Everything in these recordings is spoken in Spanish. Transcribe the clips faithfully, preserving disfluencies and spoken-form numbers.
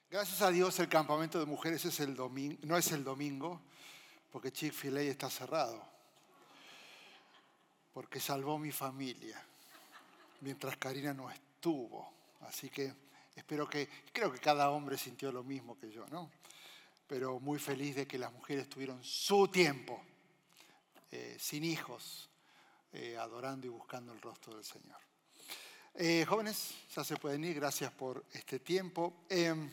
Gracias a Dios el campamento de mujeres es el domingo, no es el domingo, porque Chick-fil-A está cerrado. Porque salvó mi familia, mientras Karina no estuvo. Así que espero que, creo que cada hombre sintió lo mismo que yo, ¿no? Pero muy feliz de que las mujeres tuvieron su tiempo, eh, sin hijos, eh, adorando y buscando el rostro del Señor. Eh, jóvenes, ya se pueden ir, gracias por este tiempo. Eh,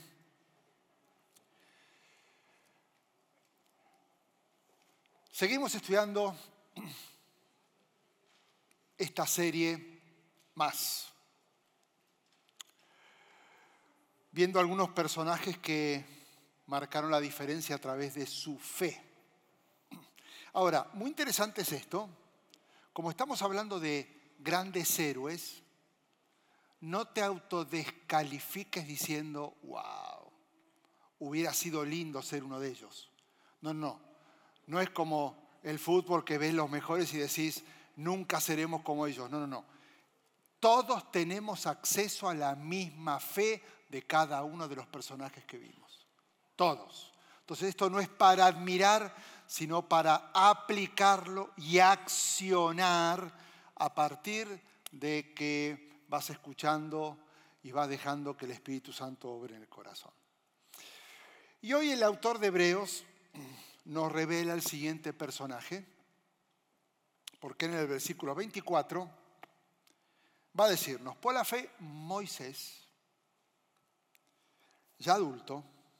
seguimos estudiando esta serie más, viendo algunos personajes que marcaron la diferencia a través de su fe. Ahora, muy interesante es esto, como estamos hablando de grandes héroes, no te autodescalifiques diciendo, wow, hubiera sido lindo ser uno de ellos. No, no, no es como el fútbol que ves los mejores y decís, nunca seremos como ellos. No, no, no. Todos tenemos acceso a la misma fe de cada uno de los personajes que vimos. Todos. Entonces esto no es para admirar, sino para aplicarlo y accionar a partir de que vas escuchando y vas dejando que el Espíritu Santo obre en el corazón. Y hoy el autor de Hebreos nos revela el siguiente personaje, porque en el versículo veinticuatro va a decirnos, por la fe Moisés, ya adulto,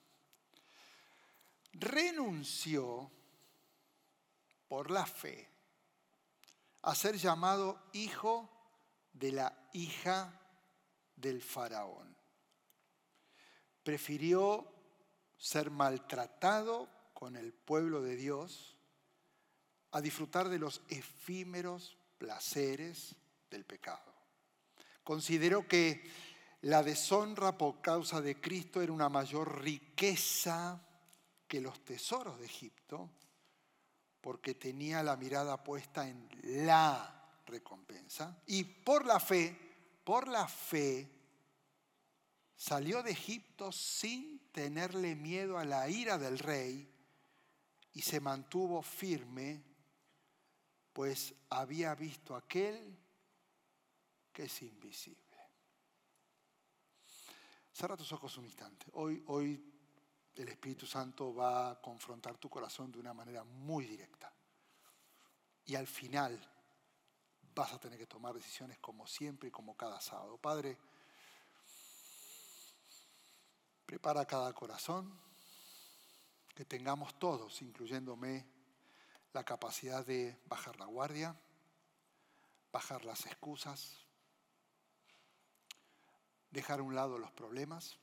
renunció por la fe a ser llamado hijo de la hija del faraón. Prefirió ser maltratado con el pueblo de Dios a disfrutar de los efímeros placeres del pecado. Consideró que la deshonra por causa de Cristo era una mayor riqueza que los tesoros de Egipto, porque tenía la mirada puesta en la recompensa. Y por la fe, por la fe, salió de Egipto sin tenerle miedo a la ira del rey y se mantuvo firme, pues había visto a aquel que es invisible. Cierra tus ojos un instante. Hoy, hoy el Espíritu Santo va a confrontar tu corazón de una manera muy directa. Y al final vas a tener que tomar decisiones como siempre y como cada sábado. Padre, prepara cada corazón, que tengamos todos, incluyéndome, la capacidad de bajar la guardia, bajar las excusas, dejar a un lado los problemas,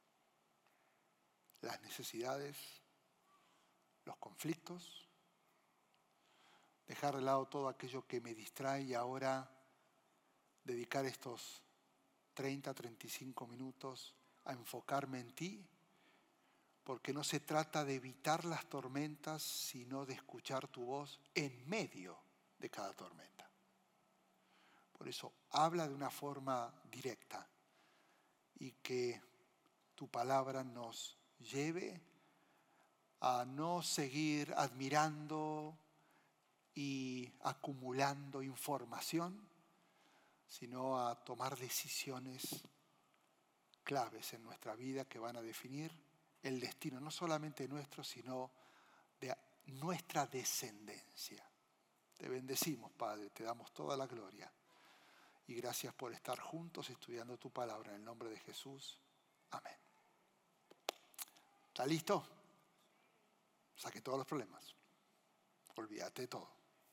las necesidades, los conflictos, dejar de lado todo aquello que me distrae y ahora dedicar estos treinta, treinta y cinco minutos a enfocarme en ti, porque no se trata de evitar las tormentas, sino de escuchar tu voz en medio de cada tormenta. Por eso, habla de una forma directa y que tu palabra nos lleve a no seguir admirando y acumulando información, sino a tomar decisiones claves en nuestra vida que van a definir el destino, no solamente nuestro, sino de nuestra descendencia. Te bendecimos, Padre, te damos toda la gloria y gracias por estar juntos estudiando tu palabra en el nombre de Jesús. Amén. ¿Está listo? Saque todos los problemas. Olvídate de todo.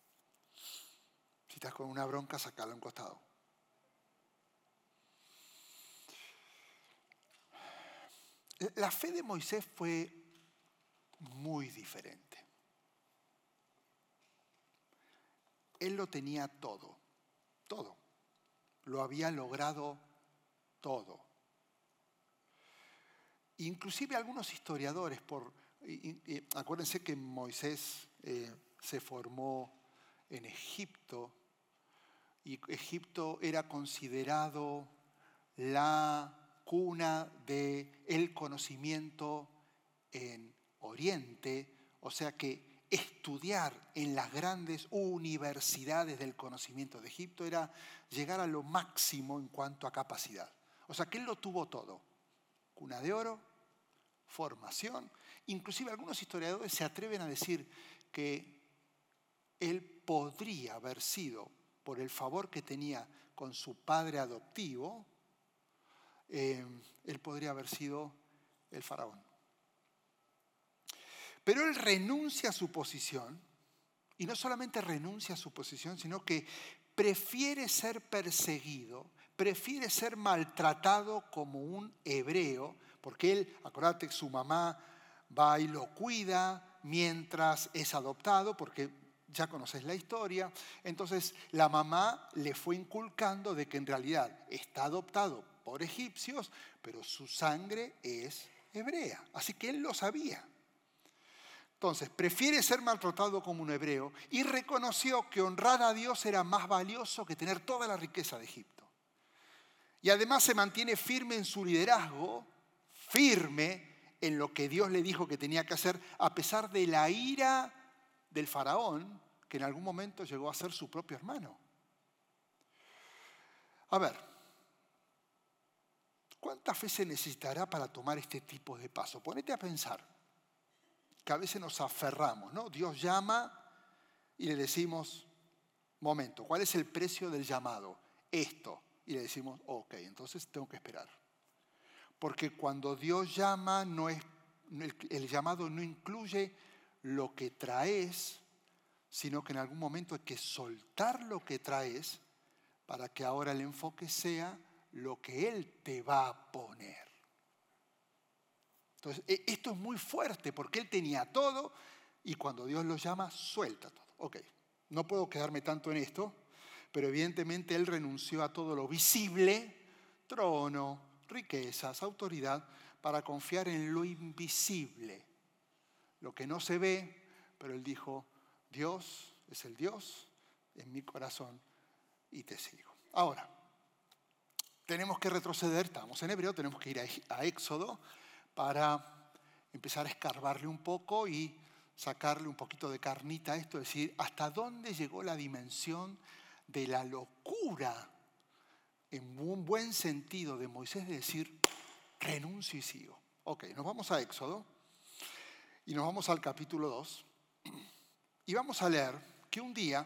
Si estás con una bronca, sacala a un costado. La fe de Moisés fue muy diferente. Él lo tenía todo, todo. Lo había logrado todo. Inclusive algunos historiadores, por, y, y, acuérdense que Moisés eh, se formó en Egipto y Egipto era considerado la cuna del conocimiento en Oriente, o sea que estudiar en las grandes universidades del conocimiento de Egipto era llegar a lo máximo en cuanto a capacidad. O sea que él lo tuvo todo. Cuna de oro, formación. Inclusive algunos historiadores se atreven a decir que él podría haber sido, por el favor que tenía con su padre adoptivo, eh, él podría haber sido el faraón. Pero él renuncia a su posición, y no solamente renuncia a su posición, sino que prefiere ser perseguido, prefiere ser maltratado como un hebreo, porque él, acuérdate que su mamá va y lo cuida mientras es adoptado, porque ya conoces la historia. Entonces la mamá le fue inculcando de que en realidad está adoptado por egipcios, pero su sangre es hebrea. Así que él lo sabía. Entonces, prefiere ser maltratado como un hebreo y reconoció que honrar a Dios era más valioso que tener toda la riqueza de Egipto. Y además se mantiene firme en su liderazgo, firme en lo que Dios le dijo que tenía que hacer, a pesar de la ira del faraón, que en algún momento llegó a ser su propio hermano. A ver, ¿cuánta fe se necesitará para tomar este tipo de paso? Ponete a pensar. Que a veces nos aferramos, ¿no? Dios llama y le decimos, momento, ¿cuál es el precio del llamado? Esto. Y le decimos, ok, entonces tengo que esperar. Porque cuando Dios llama, no es, el, el llamado no incluye lo que traes, sino que en algún momento hay que soltar lo que traes para que ahora el enfoque sea lo que Él te va a poner. Entonces, esto es muy fuerte porque él tenía todo y cuando Dios lo llama, suelta todo. Ok, no puedo quedarme tanto en esto, pero evidentemente él renunció a todo lo visible, trono, riquezas, autoridad, para confiar en lo invisible, lo que no se ve, pero él dijo, Dios es el Dios en mi corazón y te sigo. Ahora, tenemos que retroceder, estamos en hebreo, tenemos que ir a, a Éxodo, para empezar a escarbarle un poco y sacarle un poquito de carnita a esto, es decir, hasta dónde llegó la dimensión de la locura, en un buen sentido, de Moisés, de decir, renuncio y sigo. Ok, nos vamos a Éxodo y nos vamos al capítulo dos y vamos a leer que un día,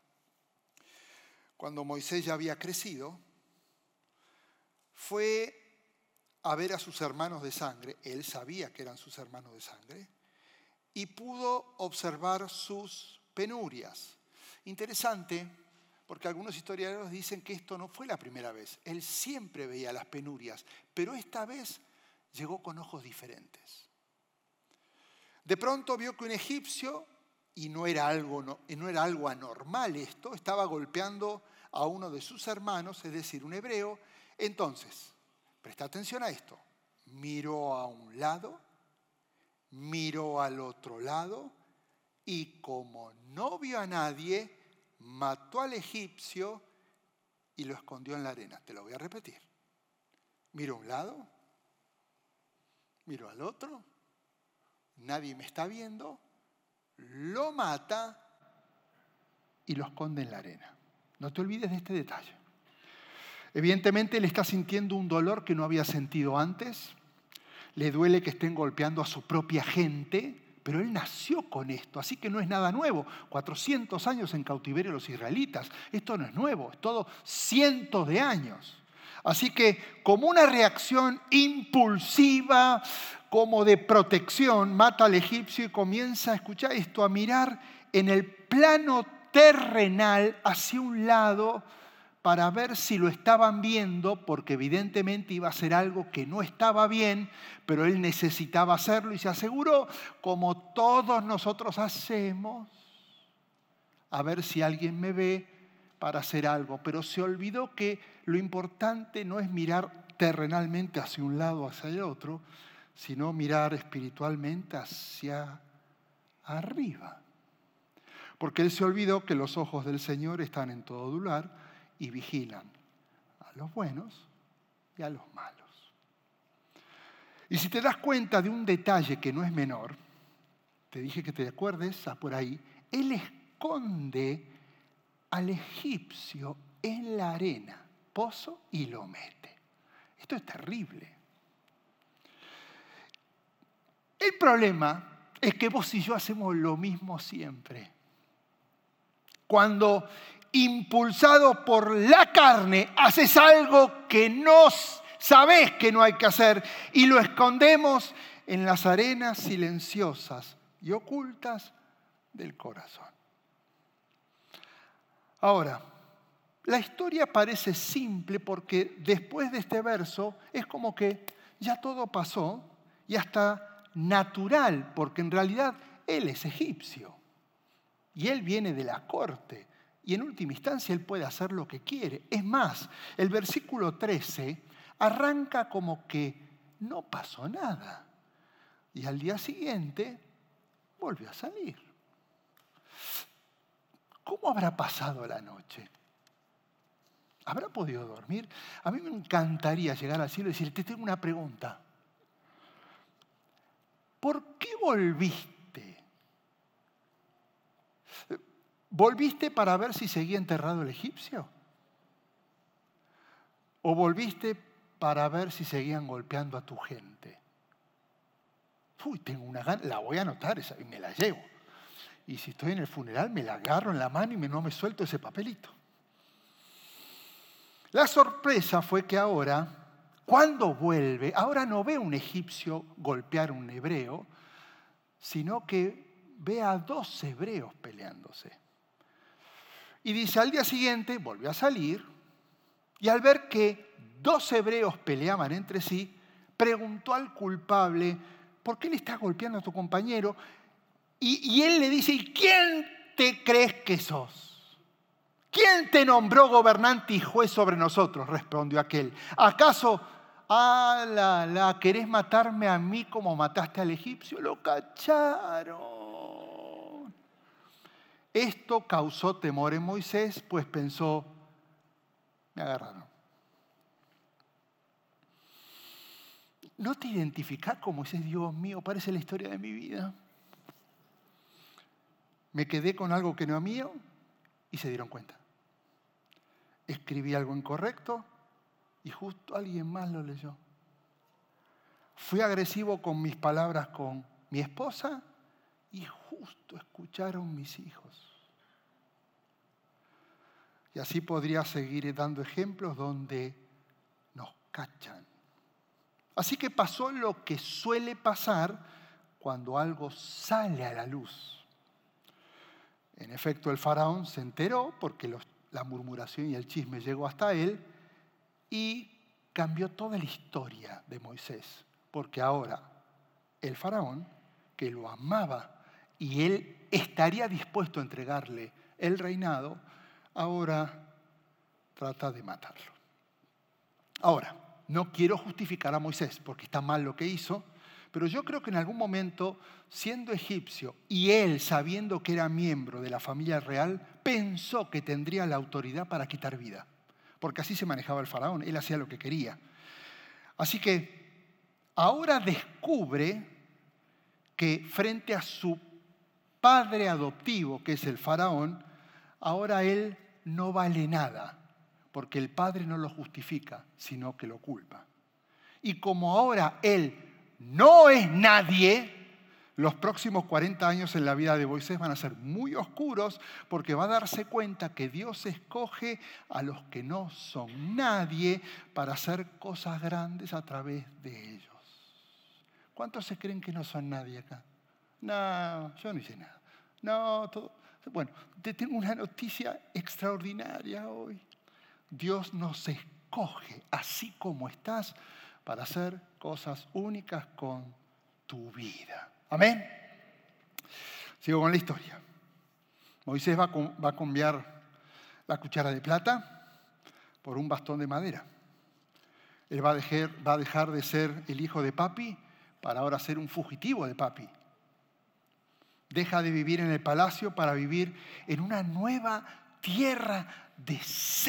cuando Moisés ya había crecido, fue a ver a sus hermanos de sangre, él sabía que eran sus hermanos de sangre, y pudo observar sus penurias. Interesante, porque algunos historiadores dicen que esto no fue la primera vez, él siempre veía las penurias, pero esta vez llegó con ojos diferentes. De pronto vio que un egipcio, y no era algo, no, no era algo anormal esto, estaba golpeando a uno de sus hermanos, es decir, un hebreo. Entonces, presta atención a esto. Miró a un lado, miró al otro lado y como no vio a nadie, mató al egipcio y lo escondió en la arena. Te lo voy a repetir. Miró a un lado, miró al otro, nadie me está viendo, lo mata y lo esconde en la arena. No te olvides de este detalle. Evidentemente él está sintiendo un dolor que no había sentido antes. Le duele que estén golpeando a su propia gente, pero él nació con esto, así que no es nada nuevo. cuatrocientos años en cautiverio los israelitas. Esto no es nuevo, es todo cientos de años. Así que como una reacción impulsiva, como de protección, mata al egipcio y comienza a escuchar esto, a mirar en el plano terrenal hacia un lado, para ver si lo estaban viendo, porque evidentemente iba a ser algo que no estaba bien, pero él necesitaba hacerlo y se aseguró, como todos nosotros hacemos, a ver si alguien me ve para hacer algo. Pero se olvidó que lo importante no es mirar terrenalmente hacia un lado o hacia el otro, sino mirar espiritualmente hacia arriba. Porque él se olvidó que los ojos del Señor están en todo lugar y vigilan a los buenos y a los malos. Y si te das cuenta de un detalle que no es menor, te dije que te acuerdes, ah, por ahí, él esconde al egipcio en la arena, pozo, y lo mete. Esto es terrible. El problema es que vos y yo hacemos lo mismo siempre. Cuando, impulsado por la carne, haces algo que no sabés que no hay que hacer y lo escondemos en las arenas silenciosas y ocultas del corazón. Ahora, la historia parece simple porque después de este verso es como que ya todo pasó y hasta natural, porque en realidad él es egipcio y él viene de la corte y en última instancia él puede hacer lo que quiere. Es más, el versículo trece arranca como que no pasó nada y al día siguiente volvió a salir. ¿Cómo habrá pasado la noche? ¿Habrá podido dormir? A mí me encantaría llegar al cielo y decir, te tengo una pregunta. ¿Por qué volviste? ¿Volviste para ver si seguía enterrado el egipcio? ¿O volviste para ver si seguían golpeando a tu gente? Uy, tengo una gana, la voy a anotar esa, y me la llevo. Y si estoy en el funeral, me la agarro en la mano y me, no me suelto ese papelito. La sorpresa fue que ahora, cuando vuelve, ahora no ve a un egipcio golpear a un hebreo, sino que ve a dos hebreos peleándose. Y dice, al día siguiente volvió a salir y al ver que dos hebreos peleaban entre sí, preguntó al culpable, ¿por qué le estás golpeando a tu compañero? Y, y él le dice, ¿y quién te crees que sos? ¿Quién te nombró gobernante y juez sobre nosotros? Respondió aquel. ¿Acaso, ah, la, la, querés matarme a mí como mataste al egipcio? Lo cacharon. Esto causó temor en Moisés, pues pensó, me agarraron. ¿No te identificás con Moisés? Dios mío, parece la historia de mi vida. Me quedé con algo que no es mío y se dieron cuenta. Escribí algo incorrecto y justo alguien más lo leyó. Fui agresivo con mis palabras con mi esposa y justo escucharon mis hijos. Y así podría seguir dando ejemplos donde nos cachan. Así que pasó lo que suele pasar cuando algo sale a la luz. En efecto, el faraón se enteró porque los, la murmuración y el chisme llegó hasta él y cambió toda la historia de Moisés. Porque ahora el faraón, que lo amaba y él estaría dispuesto a entregarle el reinado, ahora trata de matarlo. Ahora, no quiero justificar a Moisés porque está mal lo que hizo, pero yo creo que en algún momento, siendo egipcio y él sabiendo que era miembro de la familia real, pensó que tendría la autoridad para quitar vida. Porque así se manejaba el faraón, él hacía lo que quería. Así que ahora descubre que frente a su padre adoptivo, que es el faraón, ahora él no vale nada, porque el padre no lo justifica, sino que lo culpa. Y como ahora él no es nadie, los próximos cuarenta años en la vida de Moisés van a ser muy oscuros porque va a darse cuenta que Dios escoge a los que no son nadie para hacer cosas grandes a través de ellos. ¿Cuántos se creen que no son nadie acá? No, yo no hice nada. No, todo. Bueno, te tengo una noticia extraordinaria hoy. Dios nos escoge así como estás para hacer cosas únicas con tu vida. Amén. Sigo con la historia. Moisés va a, va a cambiar la cuchara de plata por un bastón de madera. Él va a, dejar, va a dejar de ser el hijo de papi para ahora ser un fugitivo de papi. Deja de vivir en el palacio para vivir en una nueva tierra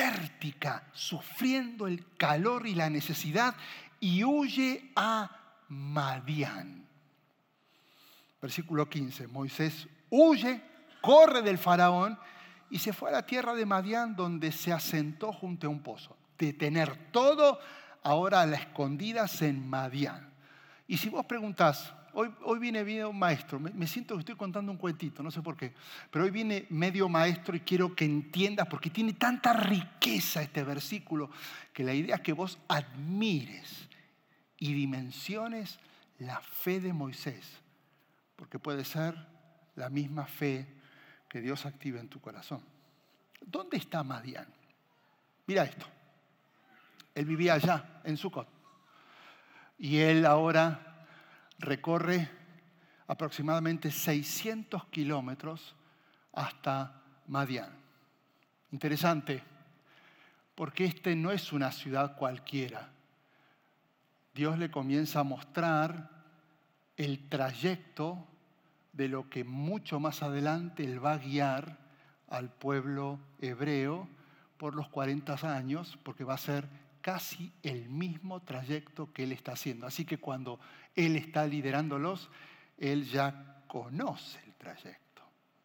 desértica, sufriendo el calor y la necesidad, y huye a Madián. Versículo quince. Moisés huye, corre del faraón y se fue a la tierra de Madián, donde se asentó junto a un pozo. De tener todo, ahora a las escondidas en Madián. Y si vos preguntás, hoy, hoy viene medio maestro, me, me siento que estoy contando un cuentito, no sé por qué, pero hoy viene medio maestro y quiero que entiendas, porque tiene tanta riqueza este versículo, que la idea es que vos admires y dimensiones la fe de Moisés, porque puede ser la misma fe que Dios activa en tu corazón. ¿Dónde está Madián? Mira esto. Él vivía allá, en Sucot. Y él ahora recorre aproximadamente seiscientos kilómetros hasta Madián. Interesante, porque este no es una ciudad cualquiera. Dios le comienza a mostrar el trayecto de lo que mucho más adelante él va a guiar al pueblo hebreo por los cuarenta años, porque va a ser casi el mismo trayecto que él está haciendo. Así que cuando él está liderándolos, él ya conoce el trayecto.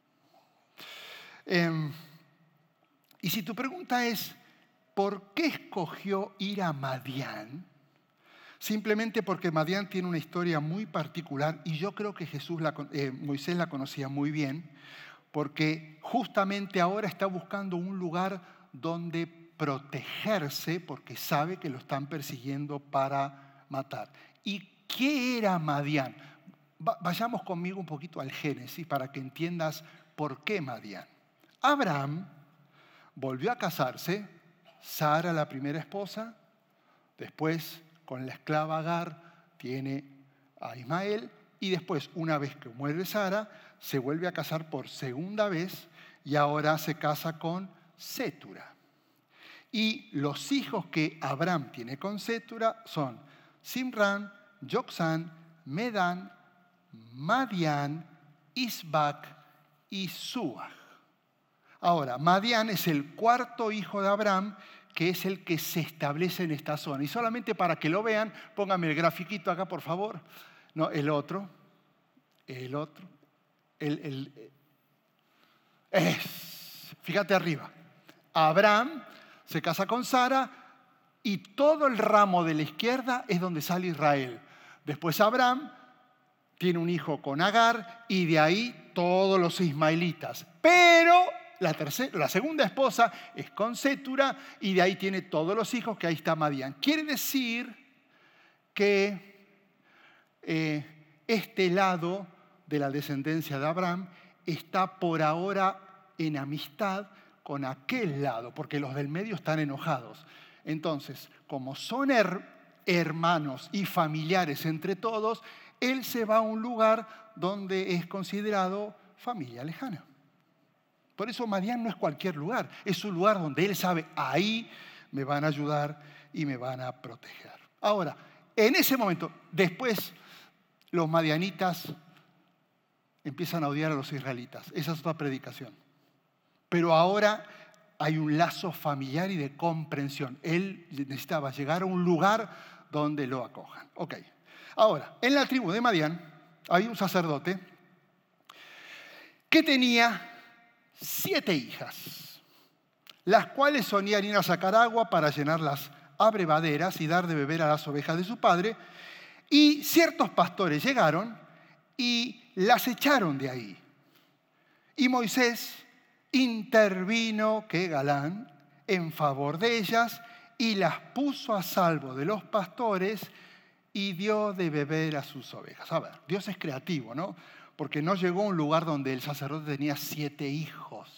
Eh, y si tu pregunta es, ¿por qué escogió ir a Madián? Simplemente porque Madián tiene una historia muy particular y yo creo que Jesús la, eh, Moisés la conocía muy bien, porque justamente ahora está buscando un lugar donde protegerse porque sabe que lo están persiguiendo para matar. ¿Y qué era Madián? Vayamos conmigo un poquito al Génesis para que entiendas por qué Madián. Abraham volvió a casarse, Sara la primera esposa, después con la esclava Agar tiene a Ismael y después, una vez que muere Sara, se vuelve a casar por segunda vez y ahora se casa con Sétura. Y los hijos que Abraham tiene con Sétura son Simrán, Joksán, Medán, Madián, Isbac y Suach. Ahora, Madián es el cuarto hijo de Abraham, que es el que se establece en esta zona. Y solamente para que lo vean, póngame el grafiquito acá, por favor. No, el otro, el otro, el, el, es, fíjate arriba. Abraham se casa con Sara y todo el ramo de la izquierda es donde sale Israel. Después Abraham tiene un hijo con Agar y de ahí todos los ismaelitas. Pero la, tercera, la segunda esposa es con Sétura y de ahí tiene todos los hijos, que ahí está Madián. Quiere decir que eh, este lado de la descendencia de Abraham está por ahora en amistad con aquel lado, porque los del medio están enojados. Entonces, como son her- hermanos y familiares entre todos, él se va a un lugar donde es considerado familia lejana. Por eso Madián no es cualquier lugar, es un lugar donde él sabe, ahí me van a ayudar y me van a proteger. Ahora, en ese momento, después los madianitas empiezan a odiar a los israelitas. Esa es otra predicación. Pero ahora hay un lazo familiar y de comprensión. Él necesitaba llegar a un lugar donde lo acojan. Ok. Ahora, en la tribu de Madián había un sacerdote que tenía siete hijas, las cuales solían ir a sacar agua para llenar las abrevaderas y dar de beber a las ovejas de su padre. Y ciertos pastores llegaron y las echaron de ahí. Y Moisés intervino, qué galán, en favor de ellas y las puso a salvo de los pastores y dio de beber a sus ovejas. A ver, Dios es creativo, ¿no? Porque no llegó a un lugar donde el sacerdote tenía siete hijos.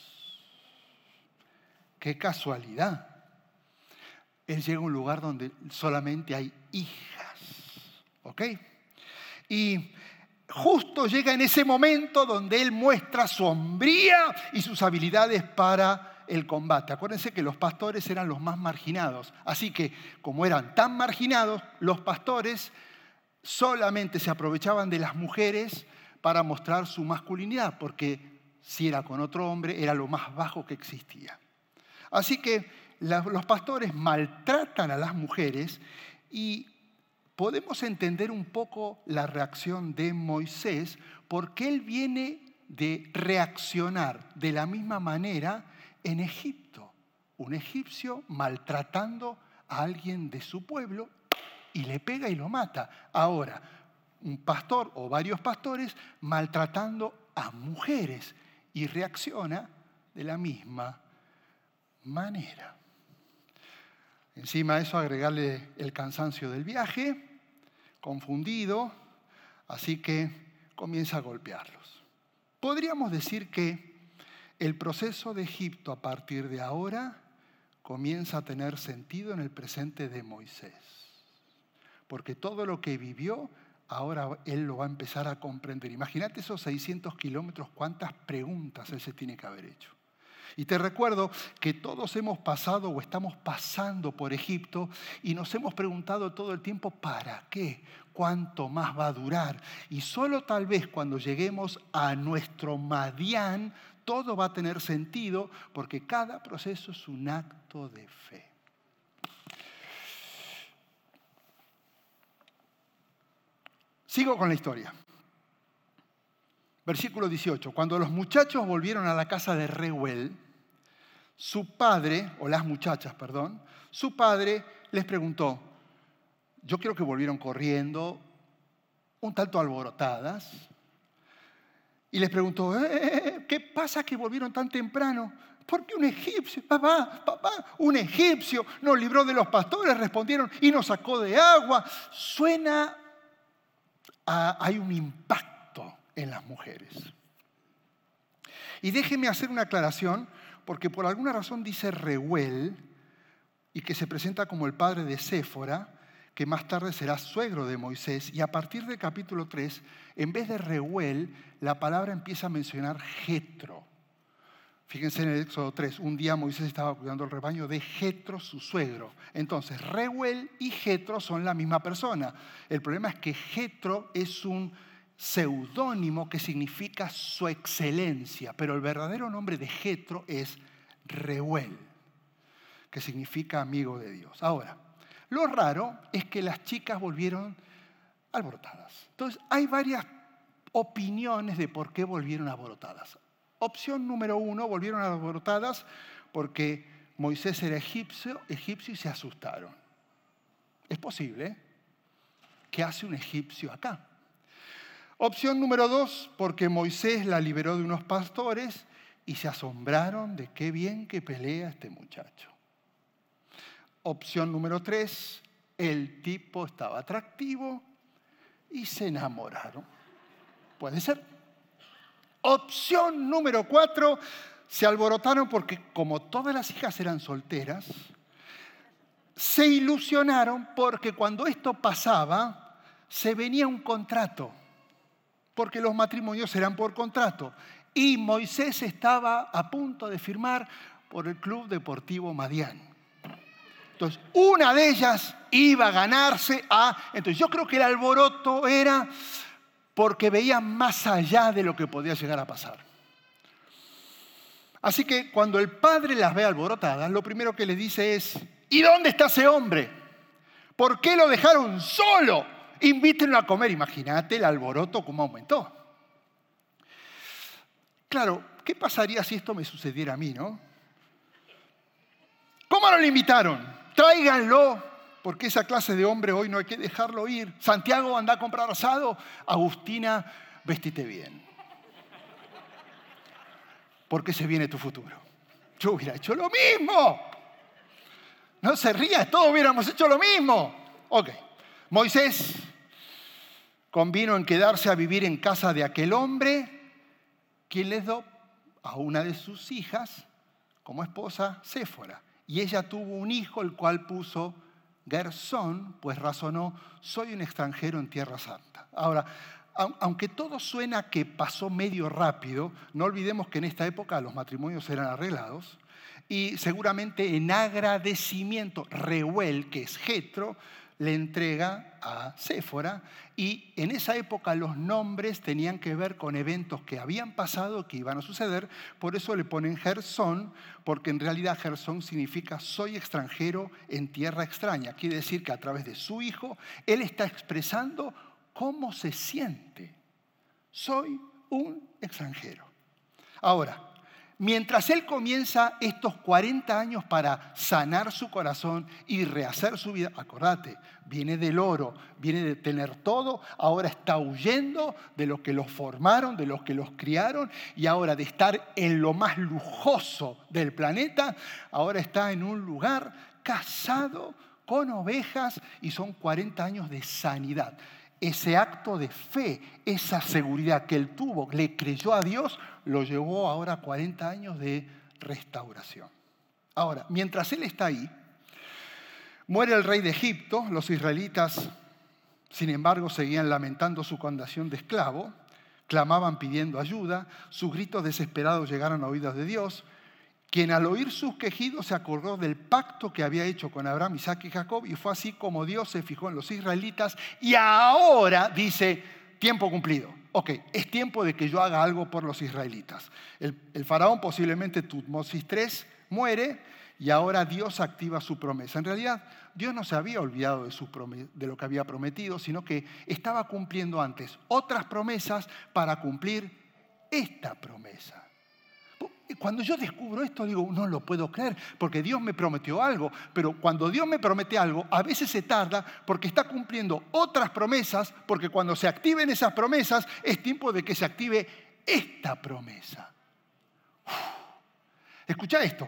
¡Qué casualidad! Él llega a un lugar donde solamente hay hijas, ¿ok? Y justo llega en ese momento donde él muestra su hombría y sus habilidades para el combate. Acuérdense que los pastores eran los más marginados. Así que, como eran tan marginados, los pastores solamente se aprovechaban de las mujeres para mostrar su masculinidad, porque si era con otro hombre, era lo más bajo que existía. Así que la, los pastores maltratan a las mujeres y podemos entender un poco la reacción de Moisés porque él viene de reaccionar de la misma manera en Egipto. Un egipcio maltratando a alguien de su pueblo y le pega y lo mata. Ahora, un pastor o varios pastores maltratando a mujeres y reacciona de la misma manera. Encima de eso agregarle el cansancio del viaje, confundido, así que comienza a golpearlos. Podríamos decir que el proceso de Egipto a partir de ahora comienza a tener sentido en el presente de Moisés. Porque todo lo que vivió, ahora él lo va a empezar a comprender. Imagínate esos seiscientos kilómetros, cuántas preguntas él se tiene que haber hecho. Y te recuerdo que todos hemos pasado o estamos pasando por Egipto y nos hemos preguntado todo el tiempo, ¿para qué? ¿Cuánto más va a durar? Y solo tal vez cuando lleguemos a nuestro Madián, todo va a tener sentido porque cada proceso es un acto de fe. Sigo con la historia. Versículo dieciocho. Cuando los muchachos volvieron a la casa de Reuel, su padre, o las muchachas, perdón, su padre les preguntó, yo creo que volvieron corriendo, un tanto alborotadas, y les preguntó, ¿Eh, ¿qué pasa que volvieron tan temprano? Porque un egipcio, papá, papá, un egipcio nos libró de los pastores, respondieron, y nos sacó de agua. Suena, a, hay un impacto en las mujeres. Y déjenme hacer una aclaración, porque por alguna razón dice Reuel, y que se presenta como el padre de Séfora, que más tarde será suegro de Moisés, y a partir del capítulo tres, en vez de Reuel, la palabra empieza a mencionar Jetro. Fíjense en el Éxodo tres, un día Moisés estaba cuidando el rebaño de Jetro, su suegro. Entonces, Reuel y Jetro son la misma persona. El problema es que Jetro es un seudónimo que significa su excelencia, pero el verdadero nombre de Jetro es Reuel, que significa amigo de Dios. Ahora, lo raro es que las chicas volvieron alborotadas. Entonces, hay varias opiniones de por qué volvieron alborotadas. Opción número uno, volvieron alborotadas porque Moisés era egipcio, egipcio y se asustaron. Es posible, ¿eh? ¿Qué hace un egipcio acá? Opción número dos, porque Moisés la liberó de unos pastores y se asombraron de qué bien que pelea este muchacho. Opción número tres, el tipo estaba atractivo y se enamoraron. Puede ser. Opción número cuatro, se alborotaron porque como todas las hijas eran solteras, se ilusionaron porque cuando esto pasaba, se venía un contrato, porque los matrimonios eran por contrato. Y Moisés estaba a punto de firmar por el Club Deportivo Madián. Entonces, una de ellas iba a ganarse a... Entonces, yo creo que el alboroto era porque veían más allá de lo que podía llegar a pasar. Así que cuando el padre las ve alborotadas, lo primero que les dice es, ¿y dónde está ese hombre? ¿Por qué lo dejaron solo? Invítenlo a comer. Imagínate el alboroto cómo aumentó. Claro, ¿qué pasaría si esto me sucediera a mí, no? ¿Cómo no lo invitaron? Tráiganlo, porque esa clase de hombre hoy no hay que dejarlo ir. Santiago, anda a comprar asado. Agustina, vestite bien. Porque se viene tu futuro. Yo hubiera hecho lo mismo. No se ría, todos hubiéramos hecho lo mismo. Ok, Moisés convino en quedarse a vivir en casa de aquel hombre, quien les dio a una de sus hijas como esposa, Séfora. Y ella tuvo un hijo, el cual puso Gersón, pues razonó, soy un extranjero en Tierra Santa. Ahora, aunque todo suena que pasó medio rápido, no olvidemos que en esta época los matrimonios eran arreglados y seguramente en agradecimiento, Reuel, que es Jetro, le entrega a Séfora, y en esa época los nombres tenían que ver con eventos que habían pasado, que iban a suceder. Por eso le ponen Gersón, porque en realidad Gersón significa soy extranjero en tierra extraña. Quiere decir que a través de su hijo, él está expresando cómo se siente. Soy un extranjero. Ahora, mientras él comienza estos cuarenta años para sanar su corazón y rehacer su vida, acordate, viene del oro, viene de tener todo, ahora está huyendo de los que los formaron, de los que los criaron, y ahora de estar en lo más lujoso del planeta, ahora está en un lugar casado con ovejas, y son cuarenta años de sanidad. Ese acto de fe, esa seguridad que él tuvo, le creyó a Dios, lo llevó ahora a cuarenta años de restauración. Ahora, mientras él está ahí, muere el rey de Egipto. Los israelitas, sin embargo, seguían lamentando su condición de esclavo, clamaban pidiendo ayuda, sus gritos desesperados llegaron a oídos de Dios, quien al oír sus quejidos se acordó del pacto que había hecho con Abraham, Isaac y Jacob, y fue así como Dios se fijó en los israelitas, y ahora dice, tiempo cumplido. Ok, es tiempo de que yo haga algo por los israelitas. El, el faraón, posiblemente Tutmosis tercero, muere, y ahora Dios activa su promesa. En realidad, Dios no se había olvidado de, su promes- de lo que había prometido, sino que estaba cumpliendo antes otras promesas para cumplir esta promesa. Cuando yo descubro esto, digo, no lo puedo creer, porque Dios me prometió algo. Pero cuando Dios me promete algo, a veces se tarda porque está cumpliendo otras promesas, porque cuando se activen esas promesas, es tiempo de que se active esta promesa. Uf. Escucha esto.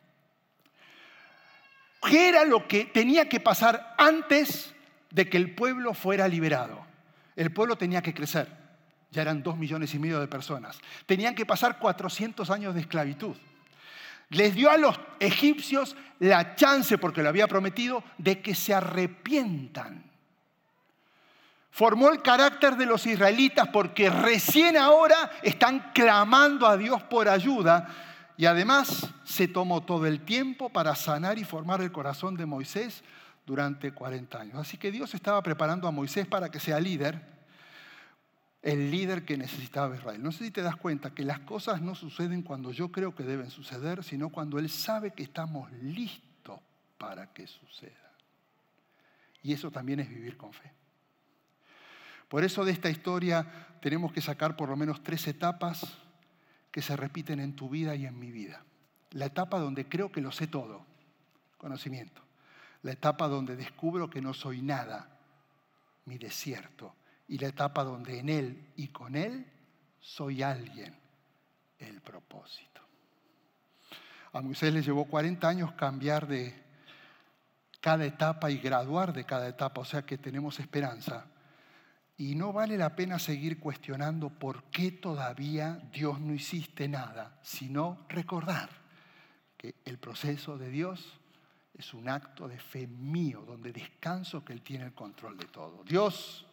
¿Qué era lo que tenía que pasar antes de que el pueblo fuera liberado? El pueblo tenía que crecer. Ya eran dos millones y medio de personas. Tenían que pasar cuatrocientos años de esclavitud. Les dio a los egipcios la chance, porque lo había prometido, de que se arrepientan. Formó el carácter de los israelitas porque recién ahora están clamando a Dios por ayuda. Y además se tomó todo el tiempo para sanar y formar el corazón de Moisés durante cuarenta años. Así que Dios estaba preparando a Moisés para que sea líder. El líder que necesitaba Israel. No sé si te das cuenta que las cosas no suceden cuando yo creo que deben suceder, sino cuando Él sabe que estamos listos para que suceda. Y eso también es vivir con fe. Por eso de esta historia tenemos que sacar por lo menos tres etapas que se repiten en tu vida y en mi vida. La etapa donde creo que lo sé todo, conocimiento. La etapa donde descubro que no soy nada, mi desierto. Y la etapa donde en Él y con Él soy alguien, el propósito. A Moisés le llevó cuarenta años cambiar de cada etapa y graduar de cada etapa, o sea que tenemos esperanza. Y no vale la pena seguir cuestionando por qué todavía Dios no hiciste nada, sino recordar que el proceso de Dios es un acto de fe mío, donde descanso que Él tiene el control de todo. Dios,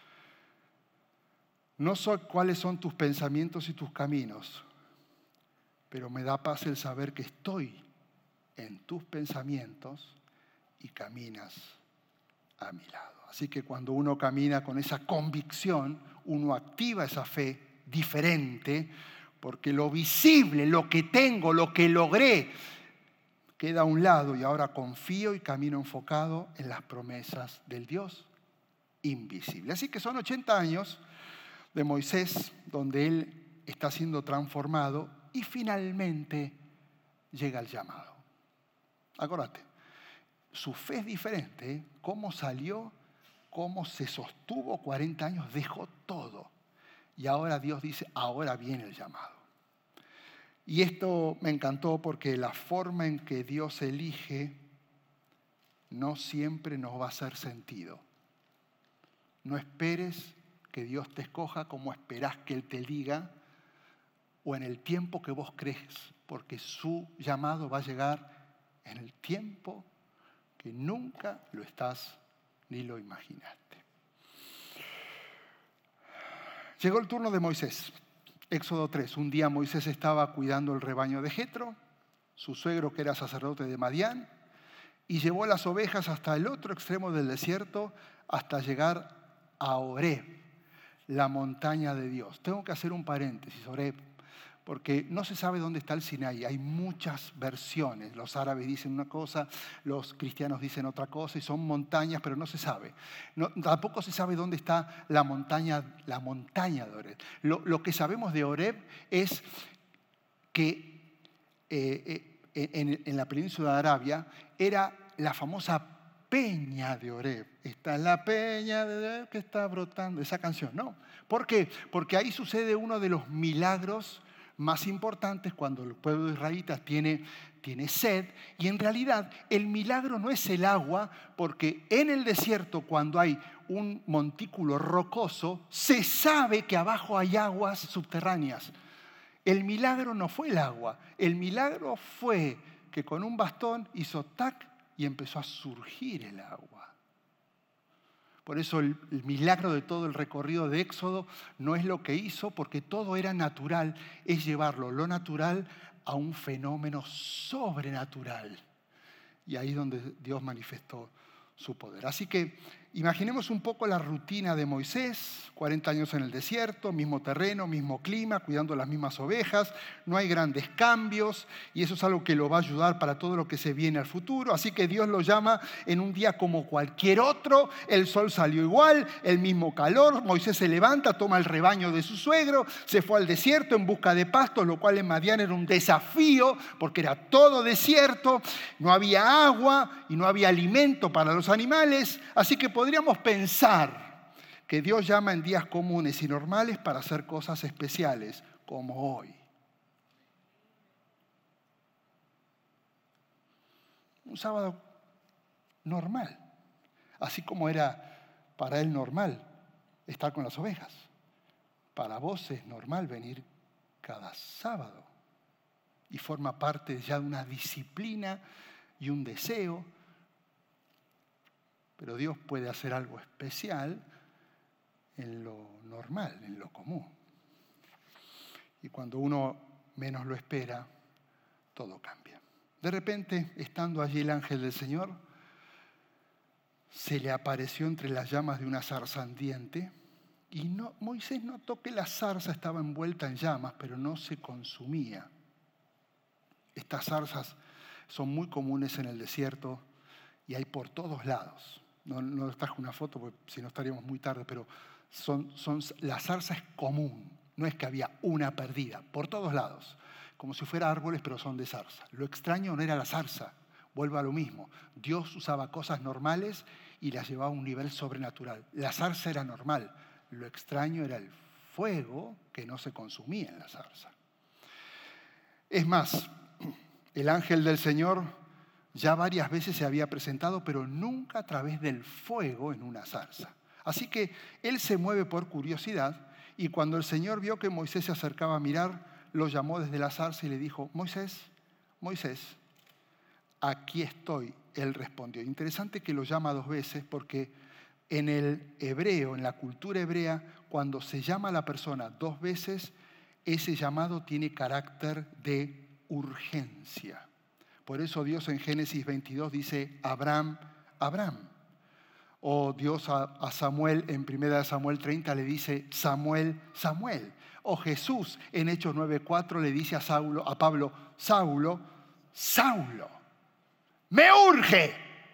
no sé cuáles son tus pensamientos y tus caminos, pero me da paz el saber que estoy en tus pensamientos y caminas a mi lado. Así que cuando uno camina con esa convicción, uno activa esa fe diferente, porque lo visible, lo que tengo, lo que logré, queda a un lado y ahora confío y camino enfocado en las promesas del Dios invisible. Así que son ochenta años de Moisés, donde él está siendo transformado y finalmente llega el llamado. Acuérdate, su fe es diferente, ¿eh? Cómo salió, cómo se sostuvo cuarenta años, dejó todo. Y ahora Dios dice, ahora viene el llamado. Y esto me encantó porque la forma en que Dios elige no siempre nos va a hacer sentido. No esperes que Dios te escoja como esperás que Él te diga o en el tiempo que vos crees, porque su llamado va a llegar en el tiempo que nunca lo estás ni lo imaginaste. Llegó el turno de Moisés. Éxodo tres. Un día Moisés estaba cuidando el rebaño de Jetro, su suegro que era sacerdote de Madián, y llevó las ovejas hasta el otro extremo del desierto hasta llegar a Horeb, la montaña de Dios. Tengo que hacer un paréntesis, Horeb, porque no se sabe dónde está el Sinaí. Hay muchas versiones. Los árabes dicen una cosa, los cristianos dicen otra cosa, y son montañas, pero no se sabe. No, tampoco se sabe dónde está la montaña, la montaña de Horeb. Lo, lo que sabemos de Horeb es que eh, eh, en, en la península de Arabia era la famosa peña de Horeb. Está la peña de Horeb que está brotando. Esa canción, ¿no? ¿Por qué? Porque ahí sucede uno de los milagros más importantes cuando el pueblo israelita tiene, tiene sed. Y en realidad el milagro no es el agua, porque en el desierto, cuando hay un montículo rocoso, se sabe que abajo hay aguas subterráneas. El milagro no fue el agua, el milagro fue que con un bastón hizo tac y empezó a surgir el agua. Por eso el, el milagro de todo el recorrido de Éxodo no es lo que hizo, porque todo era natural, es llevarlo lo natural a un fenómeno sobrenatural. Y ahí es donde Dios manifestó su poder. Así que imaginemos un poco la rutina de Moisés, cuarenta años en el desierto, mismo terreno, mismo clima, cuidando las mismas ovejas, no hay grandes cambios, y eso es algo que lo va a ayudar para todo lo que se viene al futuro. Así que Dios lo llama en un día como cualquier otro, el sol salió igual, el mismo calor, Moisés se levanta, toma el rebaño de su suegro, se fue al desierto en busca de pastos, lo cual en Madián era un desafío, porque era todo desierto, no había agua y no había alimento para los animales, así que podríamos pensar que Dios llama en días comunes y normales para hacer cosas especiales, como hoy. Un sábado normal, así como era para él normal estar con las ovejas. Para vos es normal venir cada sábado y forma parte ya de una disciplina y un deseo. Pero Dios puede hacer algo especial en lo normal, en lo común. Y cuando uno menos lo espera, todo cambia. De repente, estando allí el ángel del Señor, se le apareció entre las llamas de una zarza ardiente, y no, Moisés notó que la zarza estaba envuelta en llamas, pero no se consumía. Estas zarzas son muy comunes en el desierto y hay por todos lados. No, no les traje una foto porque si no estaríamos muy tarde, pero son, son, la zarza es común. No es que había una perdida, por todos lados. Como si fuera árboles, pero son de zarza. Lo extraño no era la zarza, vuelvo a lo mismo. Dios usaba cosas normales y las llevaba a un nivel sobrenatural. La zarza era normal, lo extraño era el fuego que no se consumía en la zarza. Es más, el ángel del Señor ya varias veces se había presentado, pero nunca a través del fuego en una zarza. Así que él se mueve por curiosidad, y cuando el Señor vio que Moisés se acercaba a mirar, lo llamó desde la zarza y le dijo: Moisés, Moisés, aquí estoy. Él respondió. Interesante que lo llama dos veces, porque en el hebreo, en la cultura hebrea, cuando se llama a la persona dos veces, ese llamado tiene carácter de urgencia. Por eso Dios en Génesis veintidós dice: Abraham, Abraham. O Dios a, a Samuel en primera Samuel treinta le dice: Samuel, Samuel. O Jesús en Hechos nueve cuatro le dice a, Saulo, a Pablo: Saulo, Saulo, me urge.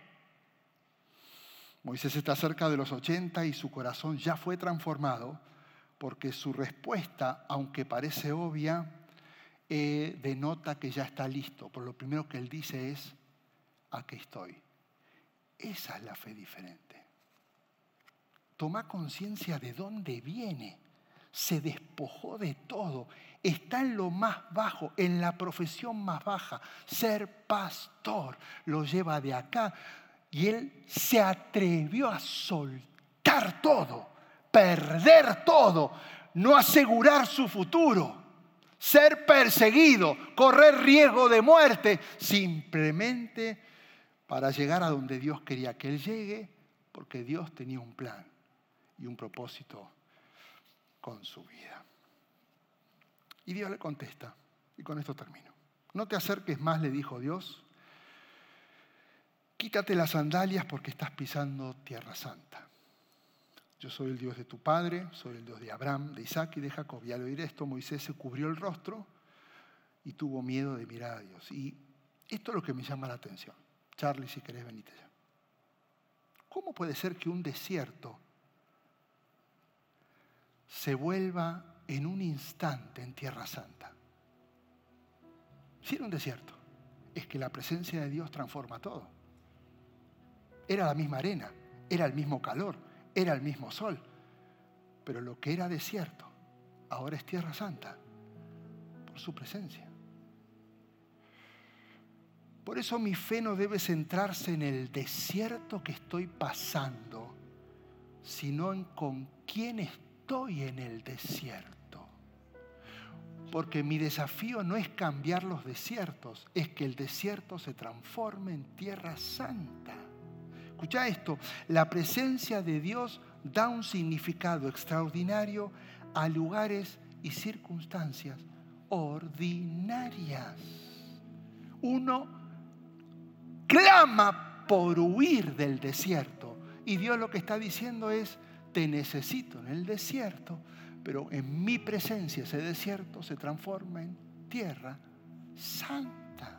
Moisés está cerca de los ochenta y su corazón ya fue transformado, porque su respuesta, aunque parece obvia, eh, denota que ya está listo. Por lo primero que él dice es: aquí estoy. Esa es la fe diferente. Toma conciencia de dónde viene. Se despojó de todo. Está en lo más bajo, en la profesión más baja. Ser pastor lo lleva de acá. Y él se atrevió a soltar todo, perder todo, no asegurar su futuro, ser perseguido, correr riesgo de muerte, simplemente para llegar a donde Dios quería que él llegue, porque Dios tenía un plan y un propósito con su vida. Y Dios le contesta, y con esto termino. No te acerques más, le dijo Dios, quítate las sandalias porque estás pisando tierra santa. Yo soy el Dios de tu padre, soy el Dios de Abraham, de Isaac y de Jacob. Y al oír esto, Moisés se cubrió el rostro y tuvo miedo de mirar a Dios. Y esto es lo que me llama la atención. Charlie, si querés, venite ya. ¿Cómo puede ser que un desierto se vuelva en un instante en tierra santa? Si era un desierto, es que la presencia de Dios transforma todo. Era la misma arena, era el mismo calor, era el mismo sol, pero lo que era desierto ahora es tierra santa por su presencia. Por eso mi fe no debe centrarse en el desierto que estoy pasando, sino en con quién estoy en el desierto. Porque mi desafío no es cambiar los desiertos, es que el desierto se transforme en tierra santa. Escucha esto, la presencia de Dios da un significado extraordinario a lugares y circunstancias ordinarias. Uno clama por huir del desierto y Dios lo que está diciendo es, te necesito en el desierto, pero en mi presencia ese desierto se transforma en tierra santa.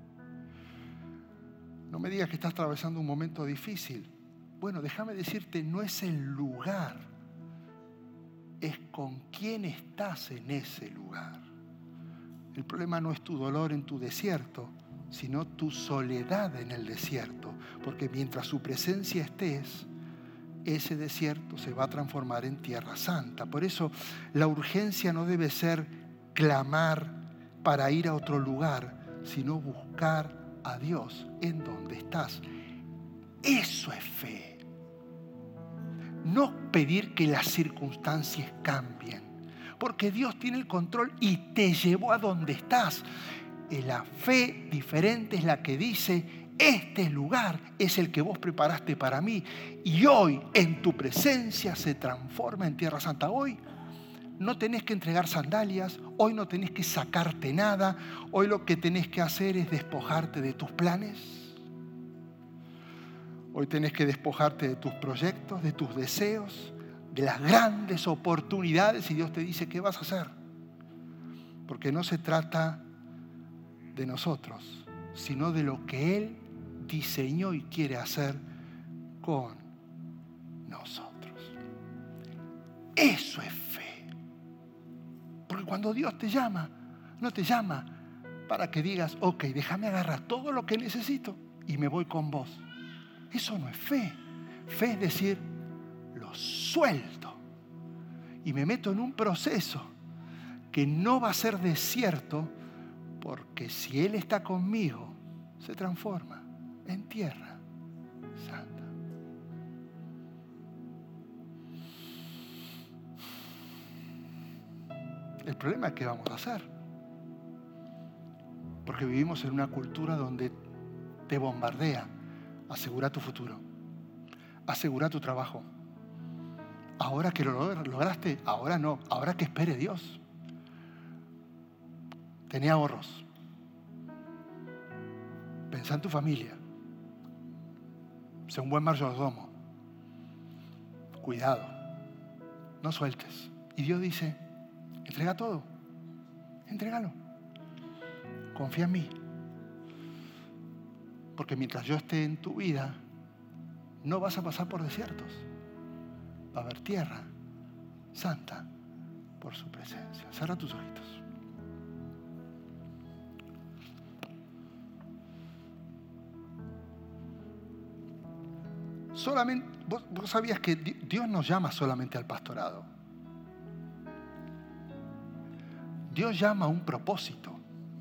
No me digas que estás atravesando un momento difícil. Bueno, déjame decirte, no es el lugar, es con quién estás en ese lugar. El problema no es tu dolor en tu desierto, sino tu soledad en el desierto. Porque mientras su presencia estés, ese desierto se va a transformar en tierra santa. Por eso la urgencia no debe ser clamar para ir a otro lugar, sino buscar a Dios en donde estás. Eso es fe. No pedir que las circunstancias cambien, porque Dios tiene el control y te llevó a donde estás. La fe diferente es la que dice, este lugar es el que vos preparaste para mí y hoy en tu presencia se transforma en tierra santa. Hoy no tenés que entregar sandalias, hoy no tenés que sacarte nada, hoy lo que tenés que hacer es despojarte de tus planes. Hoy tenés que despojarte de tus proyectos, de tus deseos, de las grandes oportunidades y Dios te dice, ¿qué vas a hacer? Porque no se trata de nosotros, sino de lo que Él diseñó y quiere hacer con nosotros. Eso es fe. Porque cuando Dios te llama, no te llama para que digas, ok, déjame agarrar todo lo que necesito y me voy con vos. Eso no es fe. Fe es decir, lo suelto y me meto en un proceso que no va a ser desierto, porque si Él está conmigo, se transforma en tierra santa. El problema es qué vamos a hacer. Porque vivimos en una cultura donde te bombardea. Asegura tu futuro. Asegura tu trabajo. Ahora que lo lograste, ahora no. Ahora que espere Dios. Tenía ahorros. Pensá en tu familia. Sé un buen mayordomo. Cuidado. No sueltes. Y Dios dice, entrega todo. Entrégalo. Confía en mí. Porque mientras yo esté en tu vida, no vas a pasar por desiertos. Va a haber tierra santa por su presencia. Cierra tus ojitos. Solamente, vos, vos sabías que Dios no llama solamente al pastorado. Dios llama a un propósito.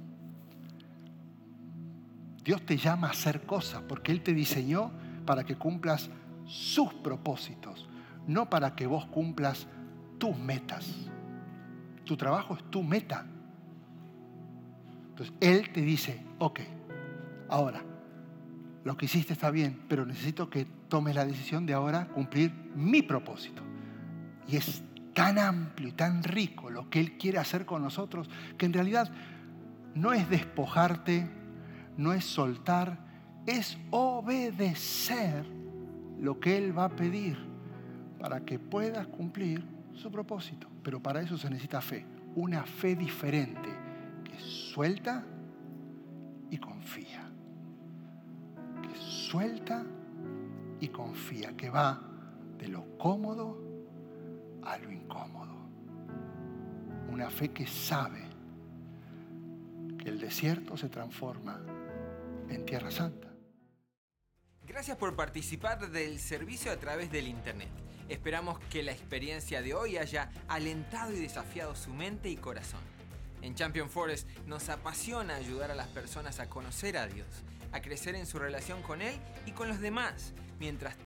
Dios te llama a hacer cosas porque Él te diseñó para que cumplas sus propósitos, no para que vos cumplas tus metas. Tu trabajo es tu meta. Entonces, Él te dice, ok, ahora, lo que hiciste está bien, pero necesito que tomes la decisión de ahora cumplir mi propósito. Y es tan amplio y tan rico lo que Él quiere hacer con nosotros, que en realidad no es despojarte, no es soltar, es obedecer lo que Él va a pedir para que puedas cumplir su propósito. Pero para eso se necesita fe, una fe diferente que suelta y confía. Que suelta y confía, que va de lo cómodo a lo incómodo. Una fe que sabe que el desierto se transforma en Tierra Santa. Gracias por participar del servicio a través del internet. Esperamos que la experiencia de hoy haya alentado y desafiado su mente y corazón. En Champion Forest nos apasiona ayudar a las personas a conocer a Dios, a crecer en su relación con Él y con los demás, mientras